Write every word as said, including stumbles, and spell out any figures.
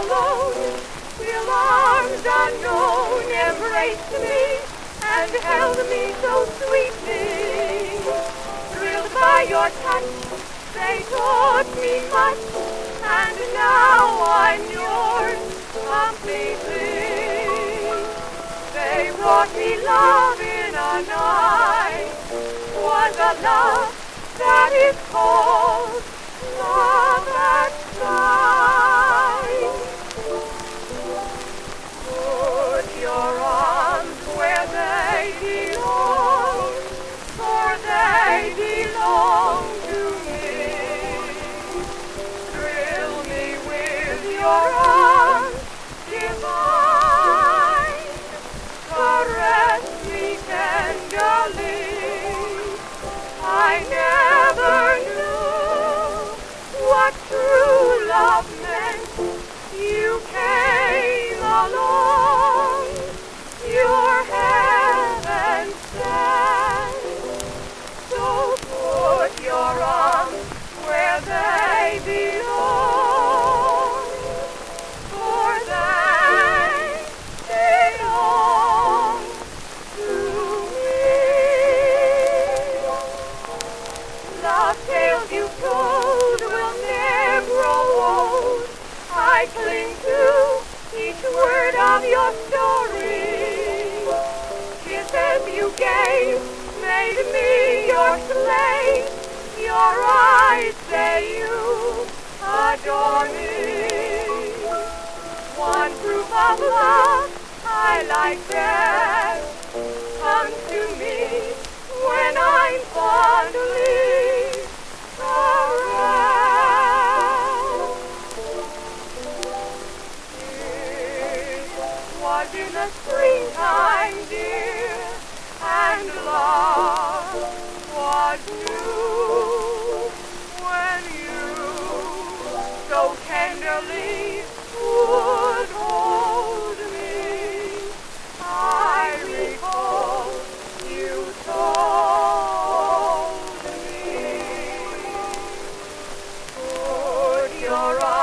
alone, till arms unknown embraced me and held me so sweetly. Thrilled by your touch, they taught me much, and now I'm yours completely. They brought me love in a night, was a love that is called love at sight. Put your arms where they belong, for they belong to me. Thrill me with your arms divine, caress me tenderly. I never knew what true love meant. You came along, your heaven sent. So put your arms where they belong, for they belong to me. Love tales you've told will never grow old. I cling to each word of your story. Kisses you gave made me your slave. Your eyes say you adore me. One proof of love I like best comes to me when I'm fondly caressed. It was in the springtime, dear, and love was new, when you so tenderly would hold me. I recall you told me, put your arms